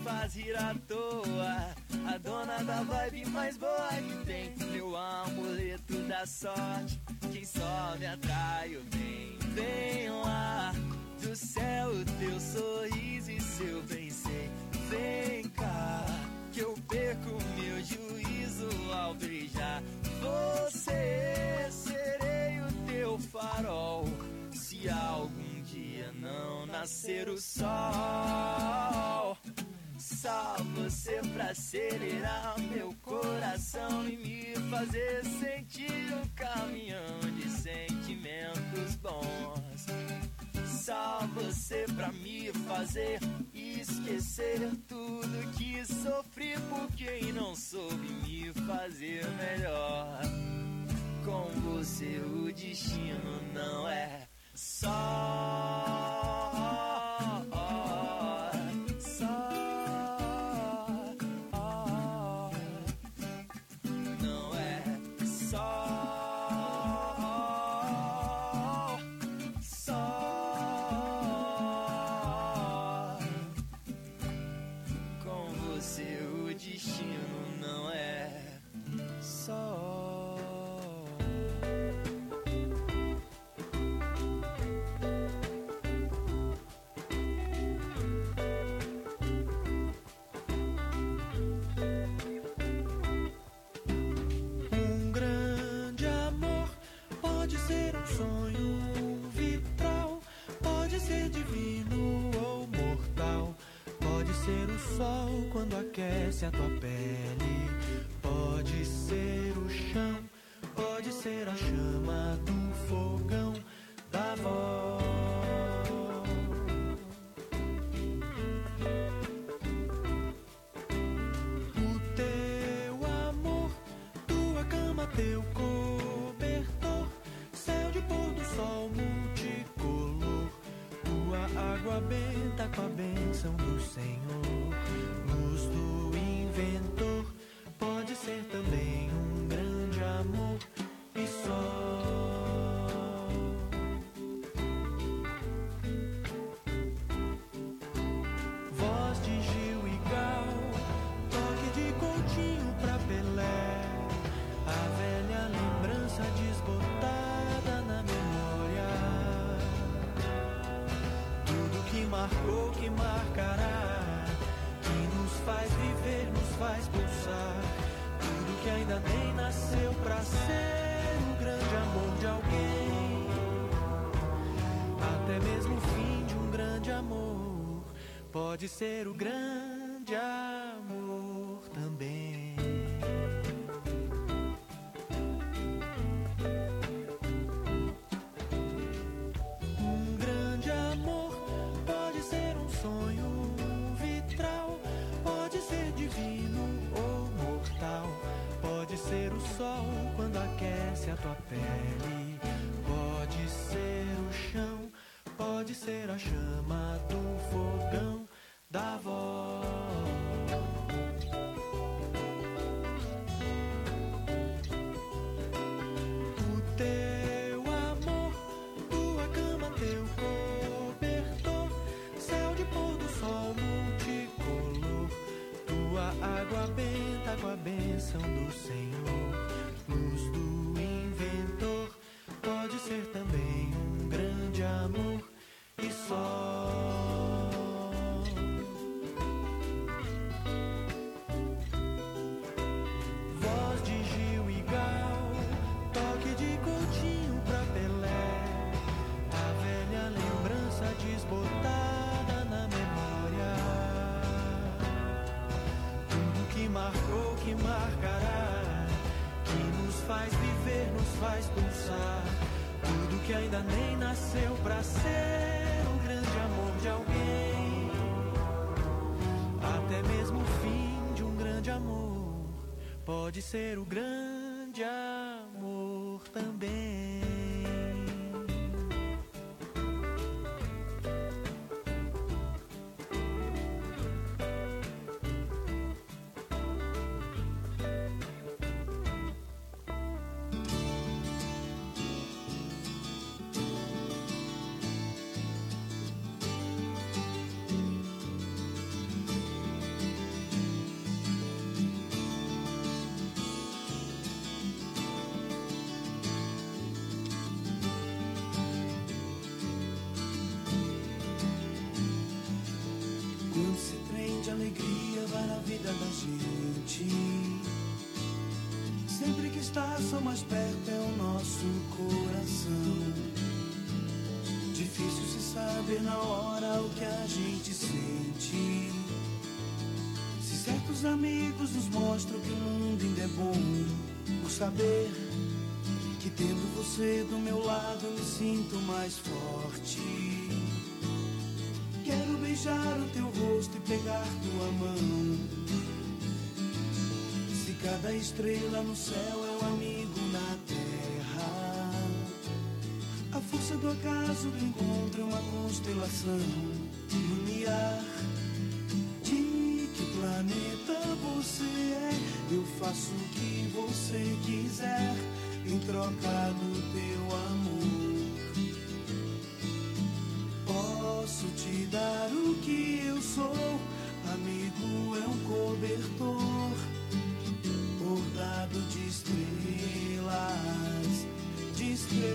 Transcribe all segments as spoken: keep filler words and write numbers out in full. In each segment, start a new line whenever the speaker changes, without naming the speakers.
faz rir à toa, a dona da vibe mais boa que tem, meu amuleto da sorte, quem só me atrai o bem. Vem lá do céu o teu sorriso e seu bem sei. Vem cá que eu perco meu juízo ao beijar você. Serei o teu farol se algum dia não nascer o sol. Só você pra acelerar meu coração e me fazer sentir um caminhão de sentimentos bons. Só você pra me fazer esquecer tudo que sofri por quem não soube me fazer melhor. Com você o destino não é só.
Sol quando aquece a tua pele, pode ser o chão, pode ser a chama do fogão da avó. O teu amor, tua cama, teu cobertor, céu de pôr do sol multicolor, tua água benta com a bênção do Senhor. Pode ser também um grande amor e só. Voz de Gil e Gal, toque de Coutinho pra Pelé, a velha lembrança desbotada na memória. Tudo que marcou, que marcará, que nos faz viver, nos faz pulsar. Tudo que ainda nem nasceu pra ser o grande amor de alguém. Até mesmo o fim de um grande amor pode ser o grande amor também. Um grande amor pode ser um sonho vitral, pode ser divino ou mortal, pode ser o sol quando aquece a tua pele, pode ser o chão, pode ser a chama do fogão da avó. O teu amor, tua cama, teu cobertor, céu de pôr do sol multicolor, tua água benta com a bênção do Senhor. Luz do inventor, pode ser também um grande amor e só. Voz de Gil e Gal, toque de Coutinho pra Pelé, a velha lembrança desbotada na memória. Tudo que marcou, que marcará, que nos faz viver, nos faz pulsar. Tudo que ainda nem nasceu pra ser o grande amor de alguém. Até mesmo o fim de um grande amor pode ser o grande amor também. Esse trem de alegria vai na vida da gente. Sempre que está só mais perto é o nosso coração. Difícil se saber na hora o que a gente sente. Se certos amigos nos mostram que o mundo ainda é bom, por saber que tendo você do meu lado me sinto mais forte. Quero beijar o teu rosto e pegar tua mão. Se cada estrela no céu é um amigo na terra, a força do acaso do encontro é uma constelação. Lumiar, de que planeta você é? Eu faço o que você quiser em troca do teu amor. Posso te dar o que eu sou. Amigo é um cobertor bordado de estrelas, de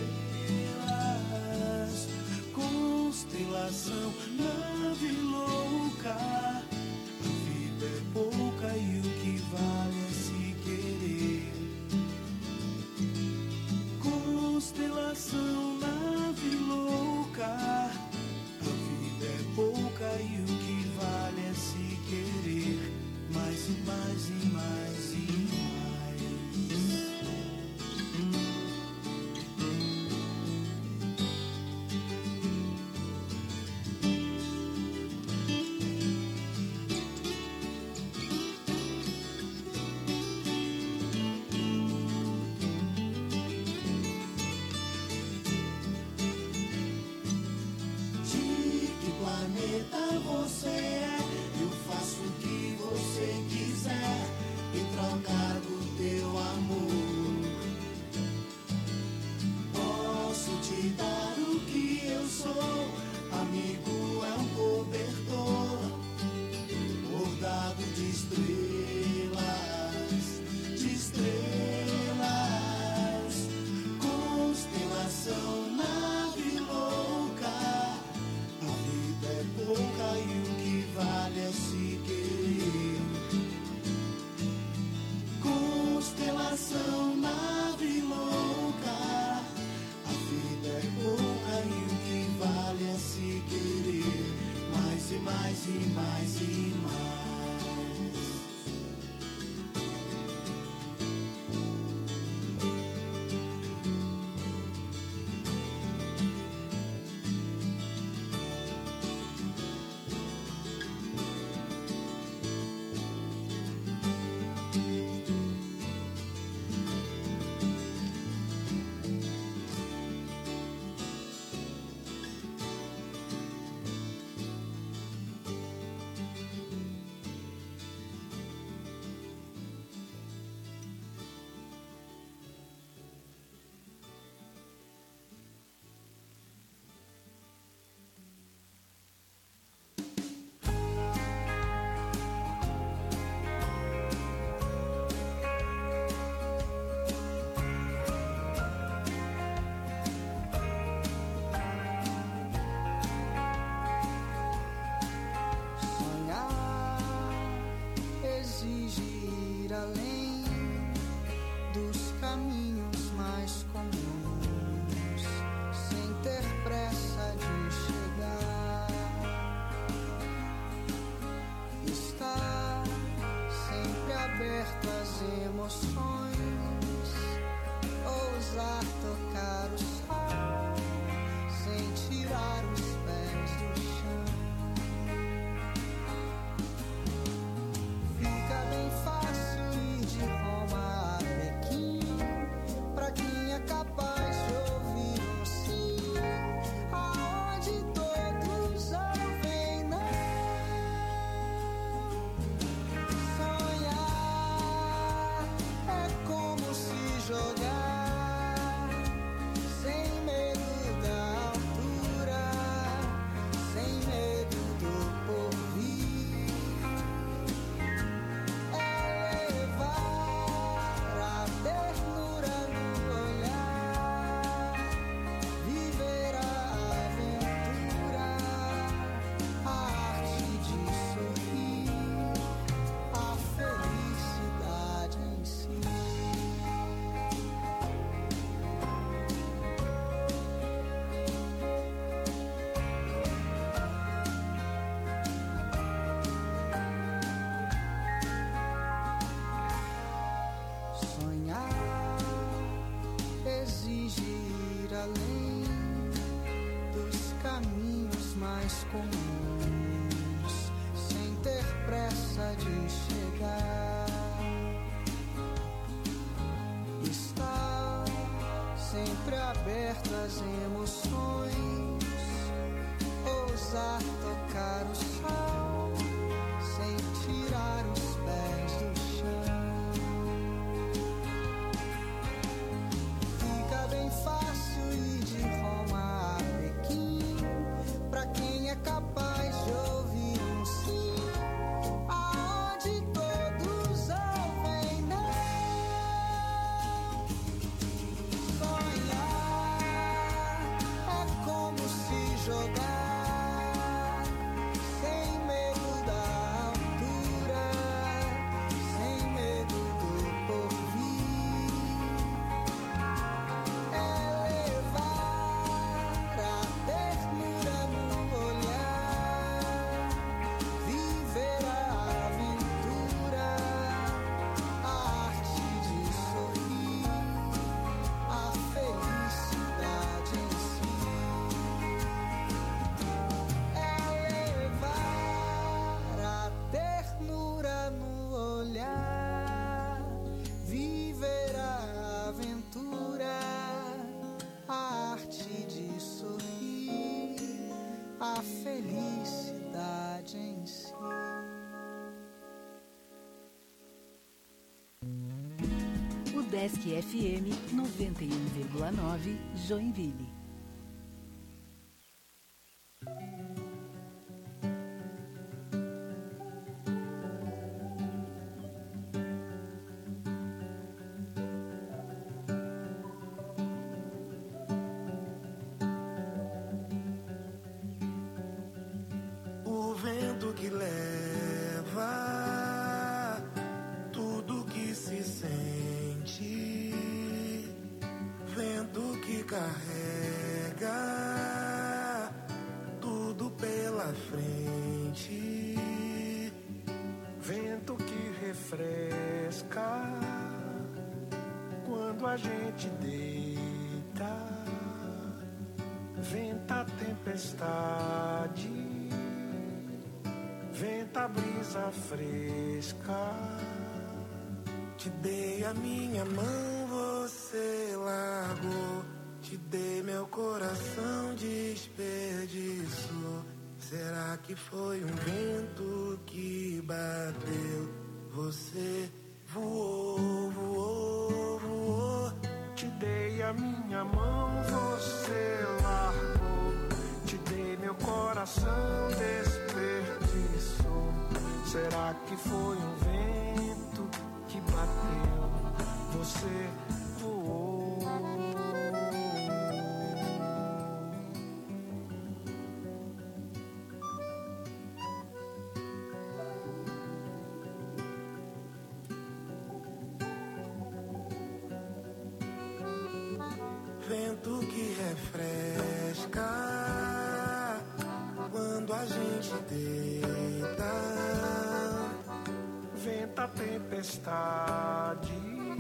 estrelas, constelação, nave louca. A vida é pouca e o que vale é se querer. Constelação, nave louca. A vida é pouca e o que vale é se querer. Mais e mais e mais e você é, eu faço o que você quiser em troca do teu amor. Posso te dar o que eu sou. Amigo é um cobertor bordado de estrelas, de estrelas, constelação, nave louca. A vida é pouca e o que vale é se querer. Constelação, nave louca. A vida é pouca e o que vale é se querer. Mais e mais e mais e mais.
Jogar Sesc F M noventa e um vírgula nove, Joinville.
O vento que leva tudo que se sente, vento que carrega tudo pela frente, vento que refresca quando a gente deita, venta a tempestade, venta a brisa fresca. Te dei a minha mão, você largou. Te dei meu coração, desperdiçou. Será que foi um vento que bateu? Você voou, voou, voou. Te dei a minha mão, você largou. Te dei meu coração, desperdiçou. Será que foi um vento que bateu? Você voou. Vento que refresca quando a gente deita, venta a tempestade,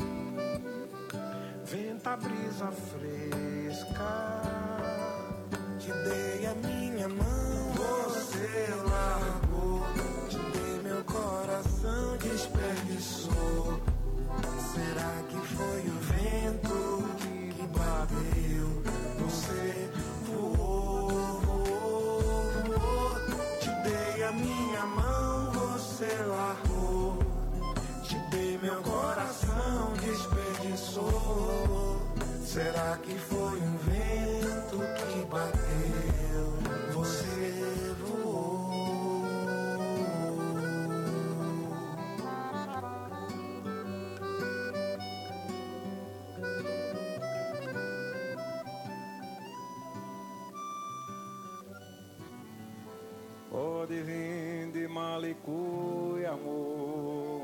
venta a brisa fresca. Te dei a minha mão, você largou. Te dei meu coração, desperdiçou. Será que foi o vento que bateu? Você voou, voou, voou. Te dei a minha mão, você largou. Te dei meu coração, desperdiçou. Será que foi um vento que bateu? Você voou.
Pode vir de Malicuia, amor,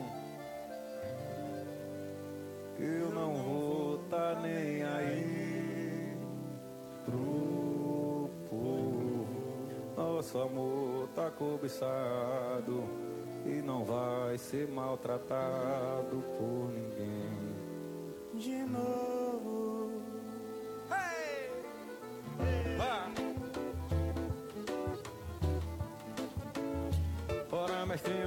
que eu não vou tá nem aí pro povo. Nosso amor tá cobiçado e não vai ser maltratado por ninguém.
De novo.
Hey! Hey! Ah! Bora, mestrinho.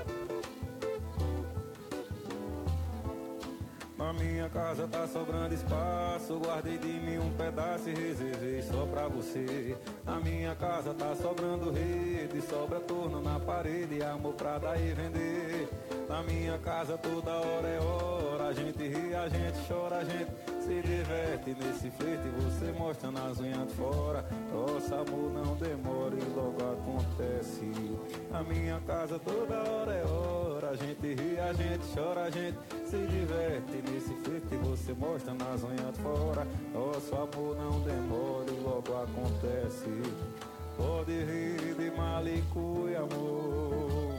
Na minha casa tá sobrando espaço, guardei de mim um pedaço e reservei só pra você. Na minha casa tá sobrando rede, sobra torno na parede, amor pra dar e vender. Na minha casa toda hora é hora, a gente ri, a gente chora, a gente se diverte nesse flerte, você mostra nas unhas de fora. Nosso amor não demora e logo acontece. Na minha casa toda hora é hora, a gente ri, a gente chora, a gente se diverte nesse flerte, você mostra nas unhas de fora. Nosso amor não demora e logo acontece. Pode rir de Malicuia, amor,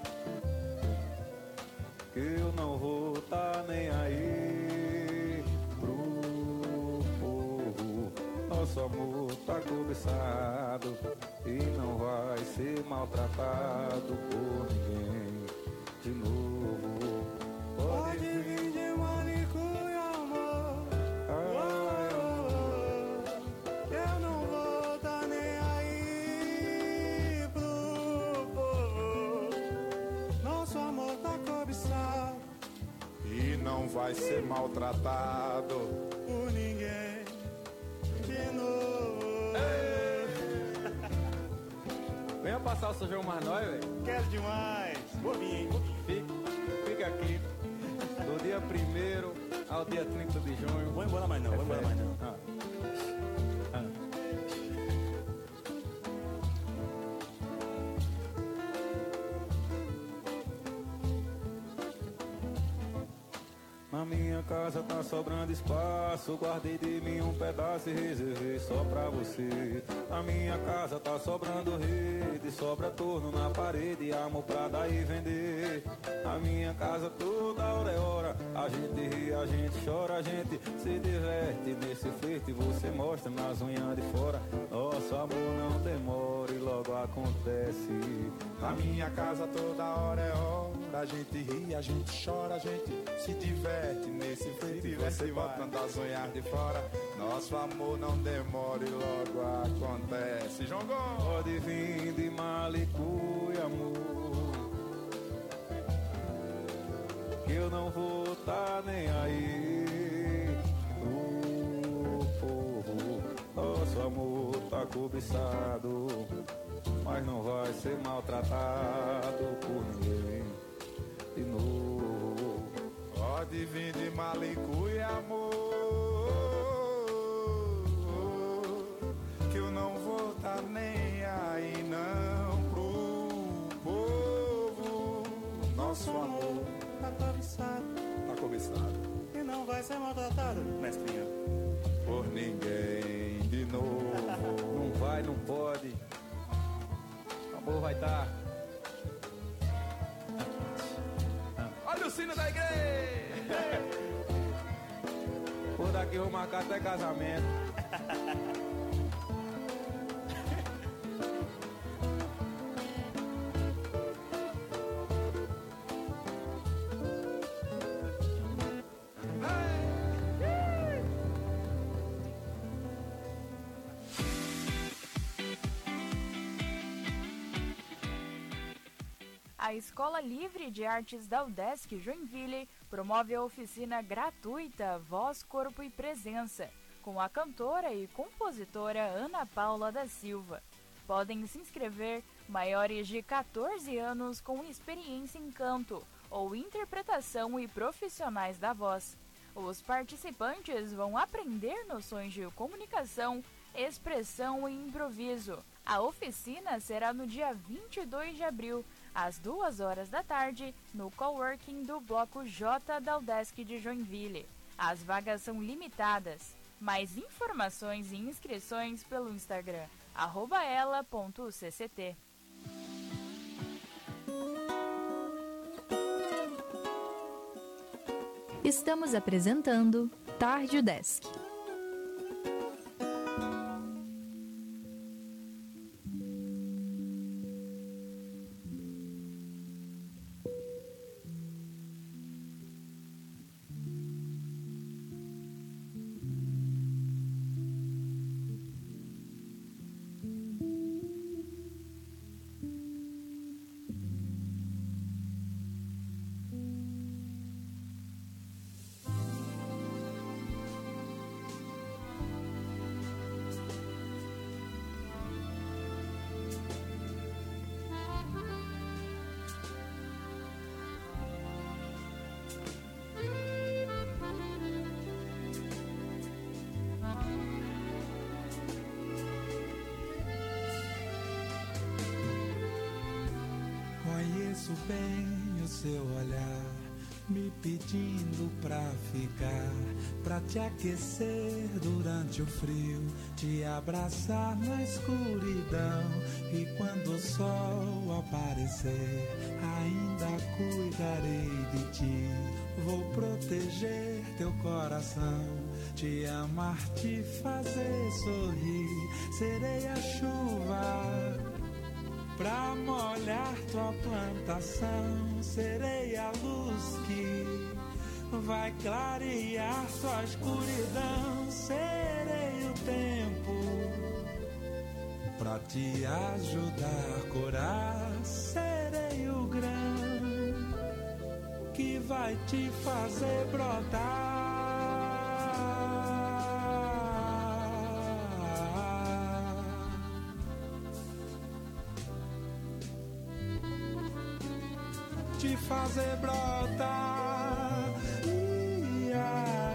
que eu não vou tá nem aí pro povo. Nosso amor tá cobiçado e não vai ser maltratado por ninguém de novo. Pode vir de Malicuia, amor, ai,
Eu não vou tá nem aí pro povo. Nosso amor tá cobiçado
E não vai ser maltratado
por ninguém. De novo.
venha passar o São João mais nós, velho.
Quero demais. Vou vir, hein? Vou vir.
Fica, fica aqui. Do dia primeiro ao dia trinta de junho.
Vou embora mais não,
é
vou embora mais não.
Ah. Ah. Na minha casa tá sobrando espaço, guardei de mim um pedaço e reservei só pra você. Na minha casa tá sobrando rede, sobra torno na parede, amor pra dar e vender. Na minha casa toda hora é hora, a gente ri, a gente chora, a gente se diverte. Nesse flerte você mostra nas unhas de fora, nosso amor não demora e logo acontece.
Na minha casa toda hora é hora, a gente ri, a gente chora, a gente se diverte. Nesse flerte você botando as unhas de fora, nosso amor não demora e logo acontece. João Gomes.
Pode vir de Malicuia, amor, que eu não vou tá nem aí pro povo. Nosso amor tá cobiçado, mas não vai ser maltratado por ninguém de novo.
Pode vir de Malicuia, amor, que eu não vou tá nem aí não pro povo. Nosso amor
tá cobiçado,
tá cobiçado
e não vai ser maltratado, mestrinha,
por ninguém de novo.
Não vai, não pode, o amor vai estar. Olha o sino da igreja! Por daqui eu vou marcar até casamento.
A Escola Livre de Artes da UDESC Joinville promove a oficina gratuita Voz, Corpo e Presença, com a cantora e compositora Ana Paula da Silva. Podem se inscrever maiores de quatorze anos com experiência em canto ou interpretação e profissionais da voz. Os participantes vão aprender noções de comunicação, expressão e improviso. A oficina será no dia vinte e dois de abril, às duas horas da tarde, no coworking do Bloco J da UDESC de Joinville. As vagas são limitadas. Mais informações e inscrições pelo Instagram, arroba ela ponto c c t.
Estamos apresentando Tarde UDESC.
Conheço bem o seu olhar, me pedindo pra ficar, pra te aquecer durante o frio, te abraçar na escuridão. E quando o sol aparecer, ainda cuidarei de ti. Vou proteger teu coração, te amar, te fazer sorrir. Serei a chuva pra molhar tua plantação, serei a luz que vai clarear tua escuridão. Serei o tempo pra te ajudar a curar. Serei o grão que vai te fazer brotar. Te fazer brotar. Ia.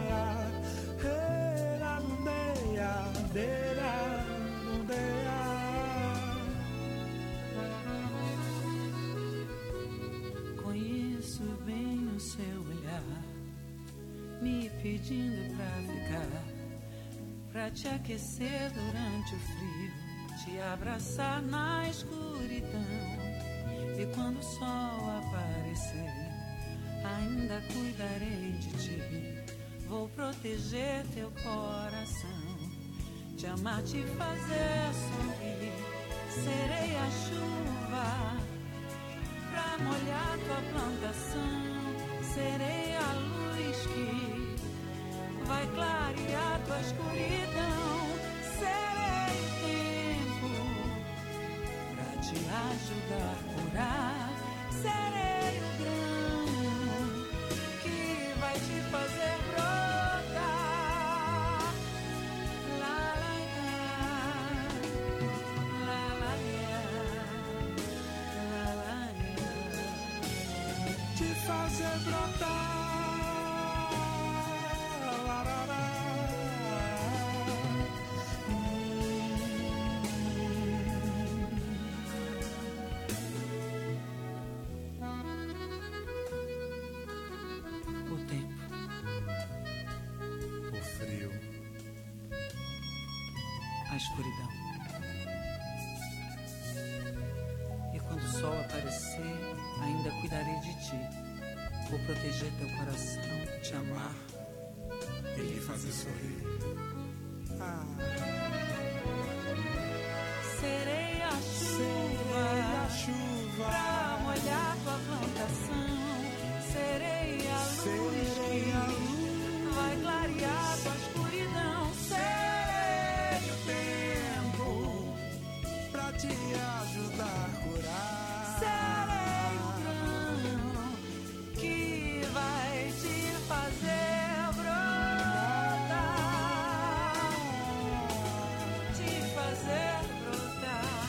pedindo pra ficar, pra te aquecer durante o frio, te abraçar na escuridão. E quando o sol aparecer, ainda cuidarei de ti. Vou proteger teu coração, te amar, te fazer sorrir. Serei a chuva pra molhar tua plantação. Serei a luz que vai clarear tua escuridão. Serei o tempo pra te ajudar a curar. Serei o grão que vai te fazer brotar. La, la, la, la, la, la, la, la. Te fazer brotar. A escuridão. E quando o sol aparecer, ainda cuidarei de ti. Vou proteger teu coração, te amar e lhe fazer sorrir. Ah. Serei a chuva, serei a chuva pra molhar tua plantação. Serei a luz, serei a luz vai clarear tua escuridão. Serei o tempo pra te ajudar a curar. Serei o grão que vai te fazer brotar, te fazer brotar,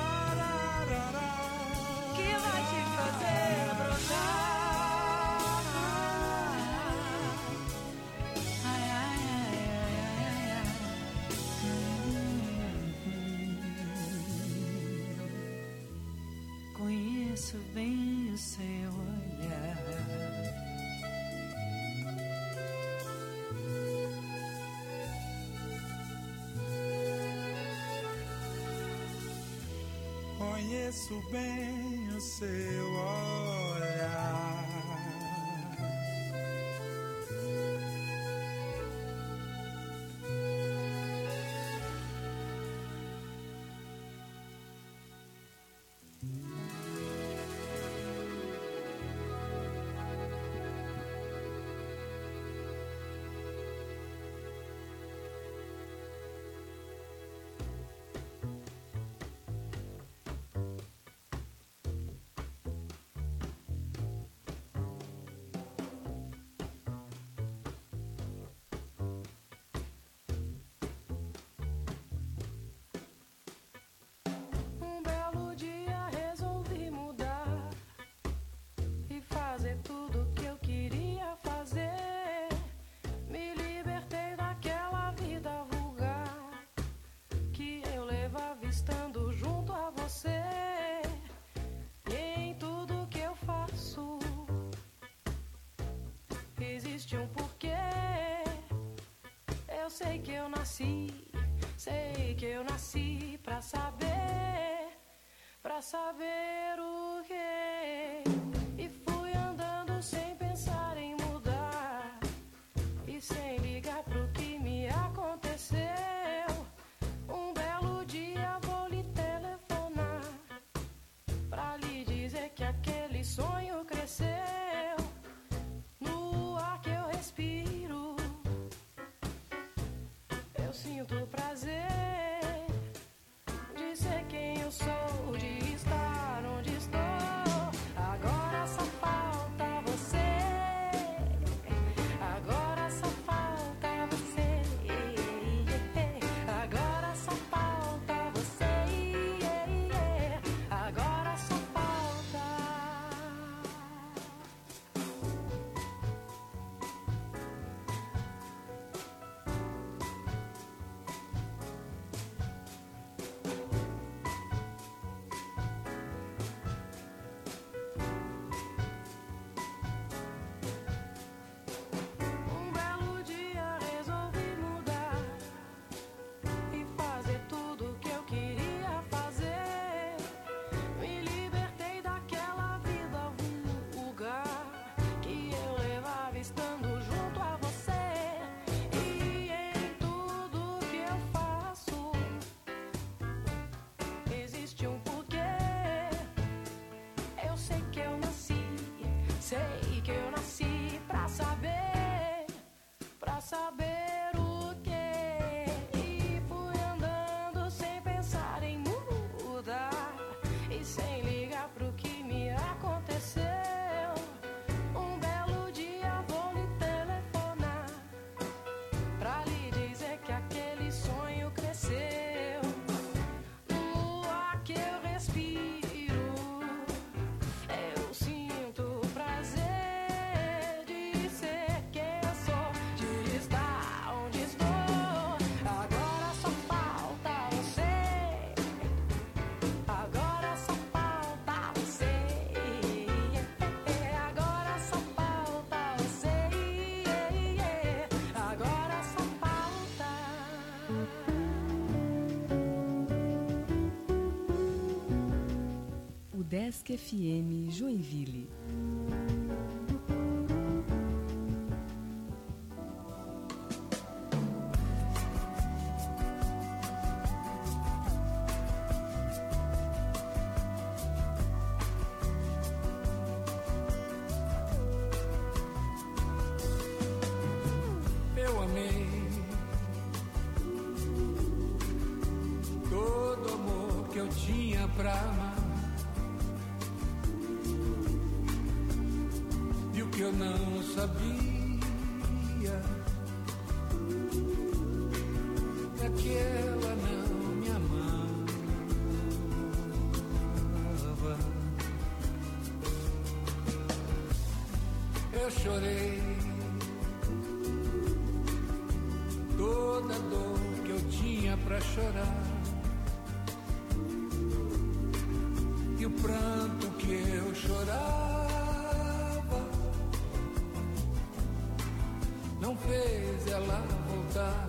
que vai te fazer brotar. Ai, ai, ai, ai, ai, ai. Conheço bem o seu olhar.
Conheço bem o seu olhar.
Um belo dia resolvi mudar e fazer tudo que eu queria fazer. Me libertei daquela vida vulgar que eu levava estando junto a você. E em tudo que eu faço existe um porquê. Eu sei que eu nasci, sei que eu nasci pra saber, pra saber o quê. E fui andando sem pensar em mudar e sem ligar pro que me aconteceu. Um belo dia vou lhe telefonar pra lhe dizer que aquele sonho cresceu. No ar que eu respiro eu sinto prazer de ser quem eu sou, de estar onde estou. Agora Sei que eu nasci pra saber, pra saber o quê. E fui andando sem pensar em mudar e sem ligar pro que me aconteceu. Um belo dia vou lhe telefonar pra lhe dizer que aquele sonho cresceu. No ar que eu respiro, eu sinto prazer de ser quem eu sou, de estar onde estou. Agora só falta você, agora só falta você, agora só falta você, agora só falta.
O Desk F M Joinville.
Eu amei todo amor que eu tinha pra amar, e o que eu não sabia é que ela não me amava. Eu chorei toda a dor que eu tinha pra chorar, e o pranto que eu chorava não fez ela voltar.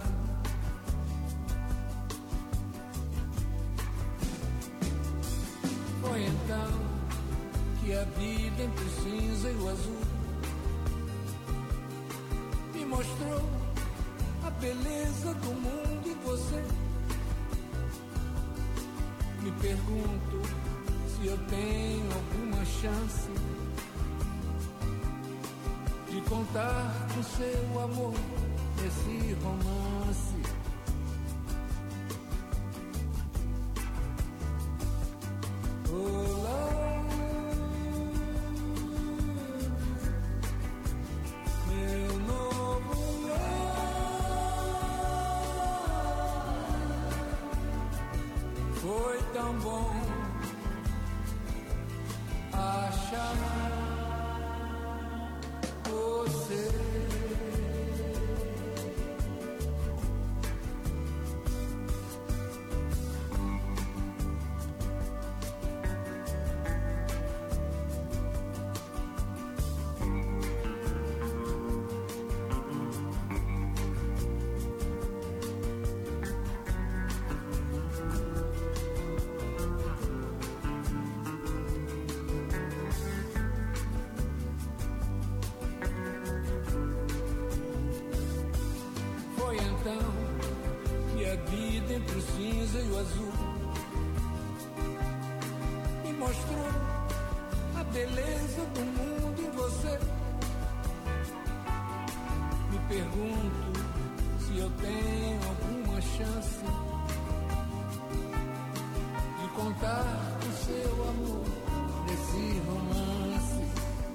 Foi então que a vida entre o cinza e o azul me mostrou a beleza do mundo e você. Me pergunto se eu tenho alguma chance de contar com seu amor nesse romance. Olá, meu novo lar. Foi tão bom achar você. Foi então que a vida entre o cinza e o azul me mostrou a beleza do mundo em você. Me pergunto se eu tenho alguma chance de contar com seu amor nesse romance.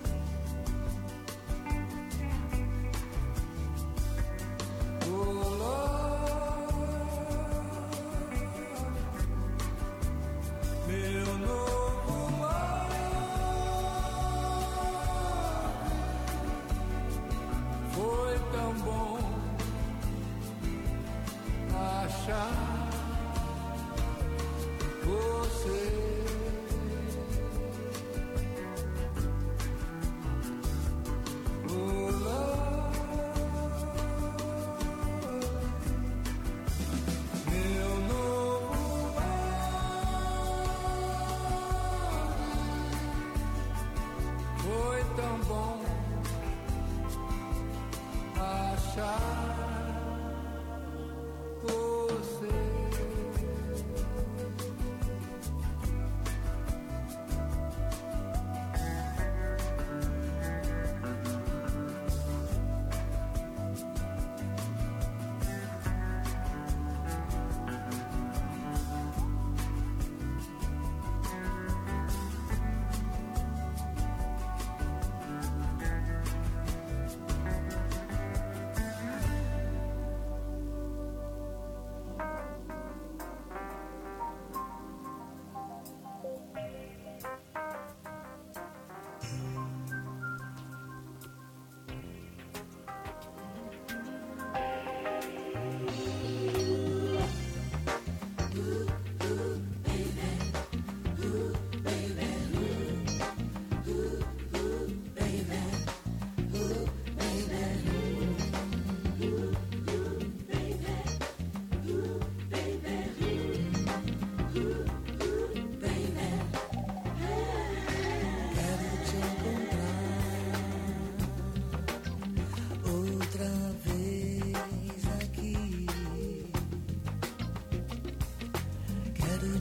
Meu novo lar. Foi tão bom achar você.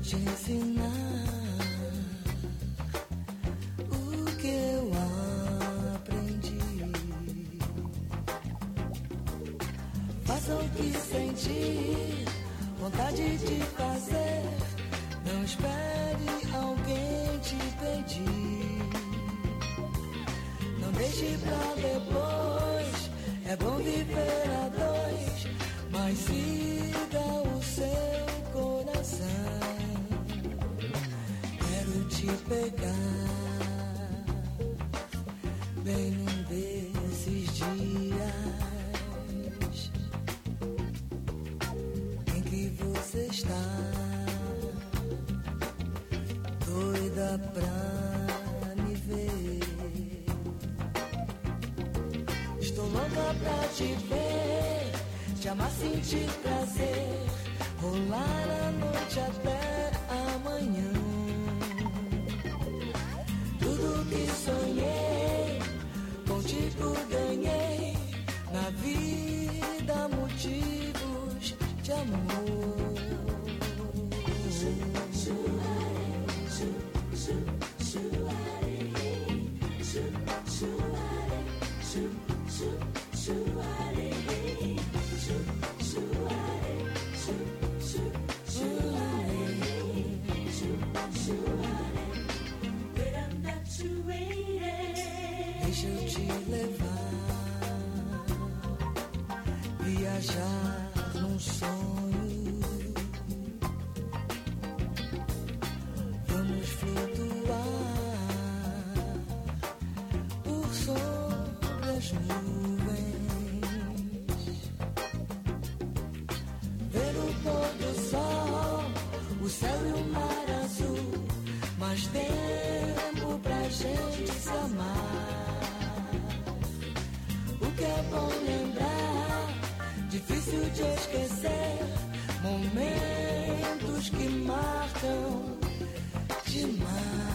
te ensinar o que eu aprendi. Faça o que sentir, vontade de fazer. Não espere alguém te pedir. Não deixe pra depois. É bom viver a dois, mas siga o seu coração. Quero te pegar bem num desses dias em que você está doida pra me ver. Estou louca pra te ver, te amar, sentir prazer, rolar a noite até amanhã. Tudo que sonhei, contigo ganhei, na vida motivos de amor. Deixa eu te levar, viajar num sonho. Vamos flutuar por sobre as nuvens, ver o pôr do sol, o céu e o mar azul. Mais tempo pra gente se amar. O que é bom lembrar, difícil de esquecer, momentos que marcam demais.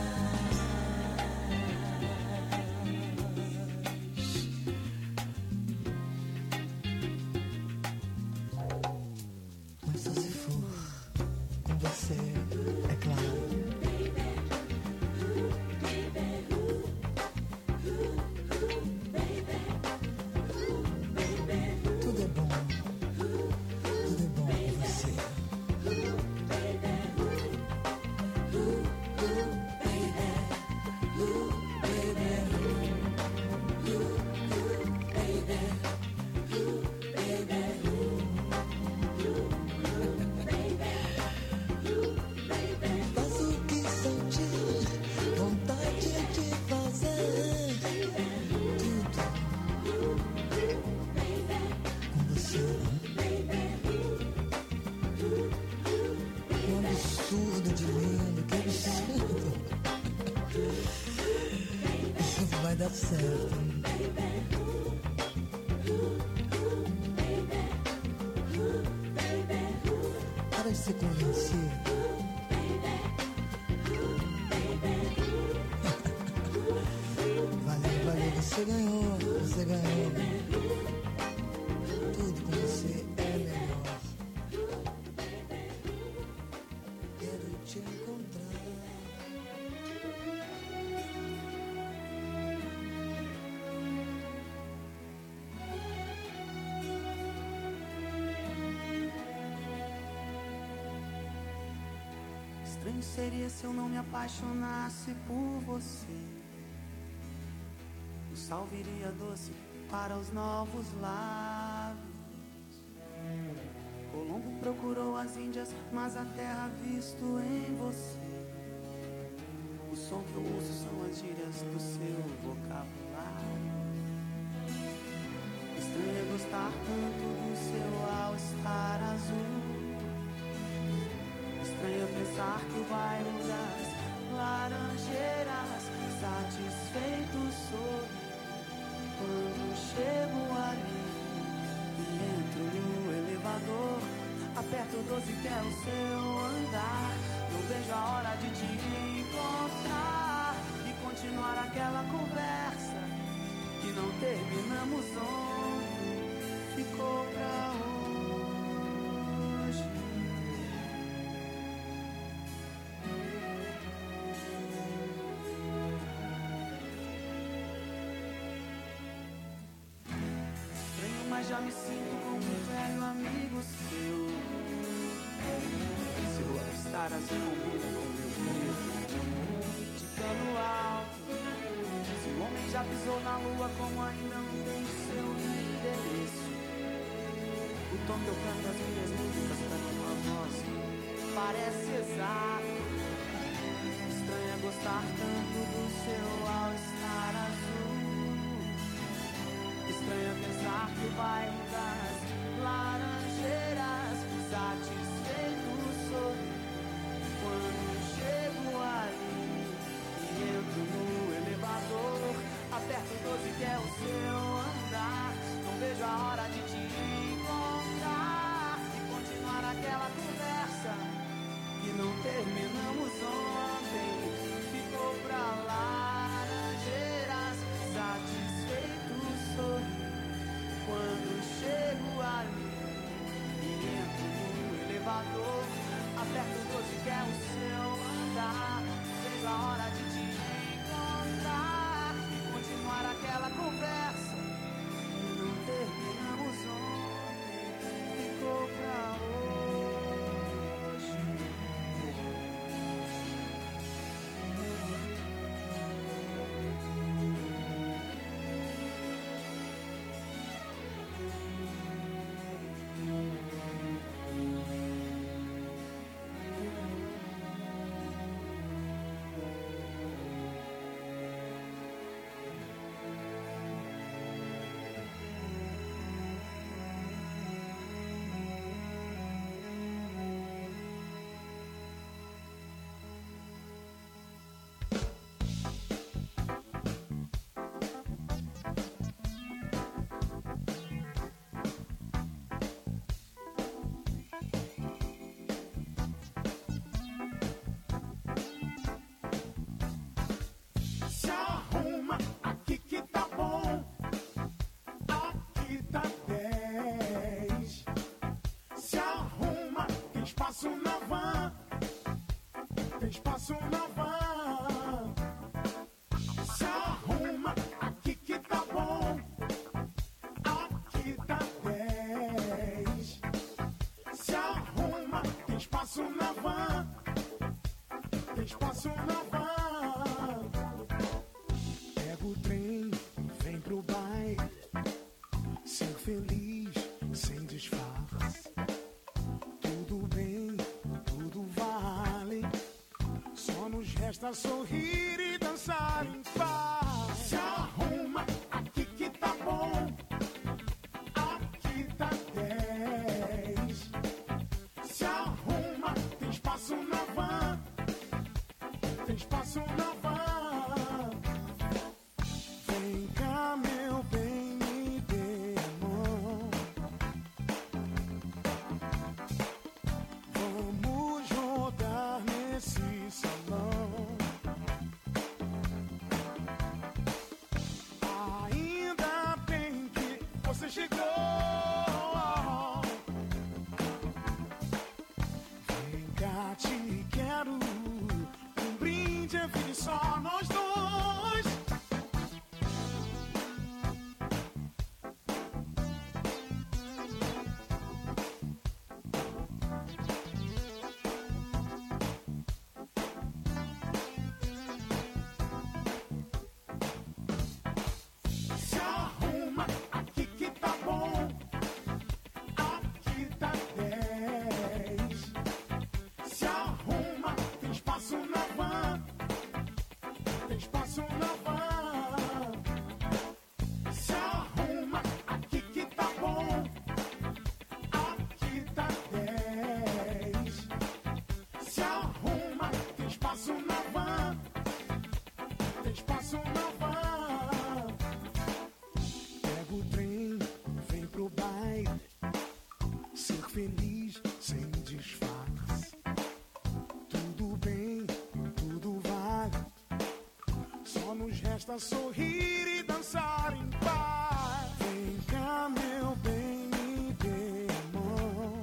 Mas só se for com você, é claro. Tudo é bom, tudo é bom com você. Faz o que sentir, vontade de fazer tudo com você. Um absurdo de lindo, que absurdo. Vai dar certo. Para de ser convencido. Valeu, valeu, você ganhou, você ganhou. Tudo com você é melhor. Quero te encontrar.
Estranho seria se eu não me apaixonasse por você. O sal viria doce para os novos lábios. Colombo procurou as Índias, mas a terra visto em você. O som que eu uso são as gírias do seu vocabulário. Estranho é gostar tanto do seu all-star azul. Estranho pensar que o bairro das laranjeiras satisfeito sou quando chego ali e entro no elevador. Aperto doze que é o seu andar. Não vejo a hora de te encontrar e continuar aquela conversa que não terminamos ontem. Ficou pra hoje. já me sinto como um velho amigo seu. Seu all-star azul combina com meu preto de cano alto. Se o homem já pisou na lua, como ainda não tem seu endereço. O tom que eu canto as minhas músicas pra minha voz parece exato. Estranho é gostar tanto do seu all-star azul. Estranho é pensar que o bairro das Laranjeiras satisfeito sou quando chego ali e entro no elevador. Aperto doze que é o seu andar. Não vejo a hora de te encontrar e continuar aquela conversa que não terminamos ontem. Ficou pra Laranjeiras, satisfeito sou quando chego ali e entro no elevador. Aperto doze que é o seu andar. Vejo a hora de te encontrar e continuar aquela conversa que não terminamos ontem. Ficou pra hoje.
Se arruma, aqui que tá bom, aqui tá dez. Se arruma, tem espaço na van, tem espaço na van. Se arruma, aqui que tá bom, aqui tá dez. Se arruma, tem espaço na van, tem espaço na van. Pega o trem, vem pro bairro, ser feliz, sem disfarce. Tudo bem, tudo vale, só nos resta sorrir e dançar em paz. Se arruma, aqui que tá bom, aqui tá dez. Se arruma, tem espaço na van, tem espaço na van. Vem cá, meu bem, me dê a mão. Vamos rodar nesse salão. Ainda bem que você chegou. Vem cá, te quero. Um brinde é vida só nós dois. Se arruma, aqui que tá bom, aqui tá dez. Se arruma, tem espaço na van, tem espaço na van. Se arruma, aqui que tá bom, aqui tá dez. Se arruma, tem espaço na van, tem espaço na van. Pega o trem, vem pro bairro, ser feliz sem disfarce. Tudo bem, tudo vale, só nos resta sorrir e dançar em paz. Vem cá, meu bem, me dê a mão.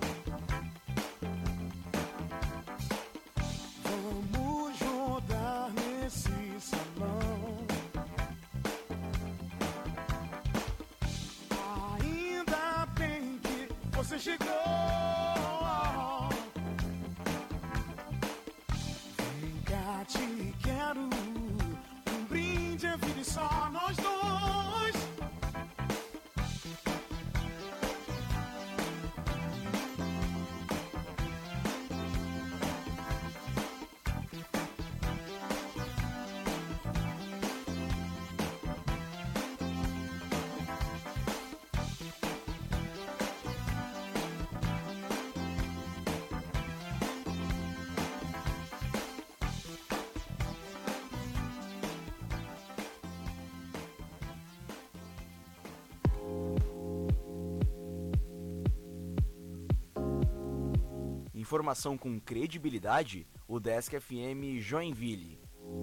Vamos rodar nesse salão. Ainda
Informação com credibilidade, o Desk F M Joinville.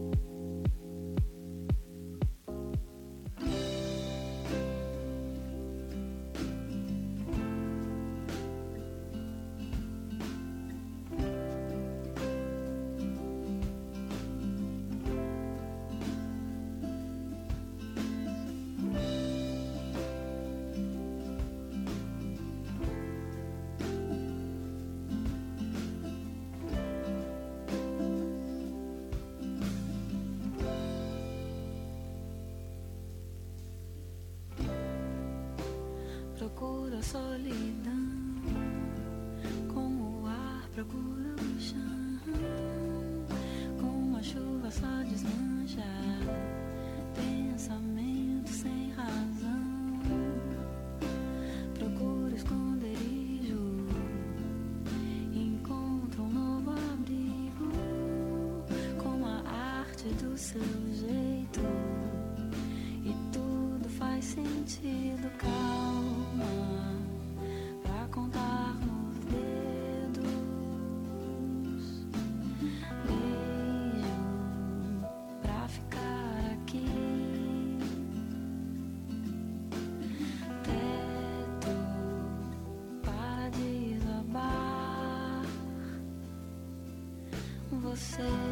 Procura a solidão, com o ar procura o chão, com a chuva só desmancha, pensamento sem razão. Procura esconderijo, encontra um novo abrigo, com a arte do seu jeito, e tudo faz sentido. Calma, pra contar nos dedos. Beijo pra ficar aqui. Teto para desabar. Você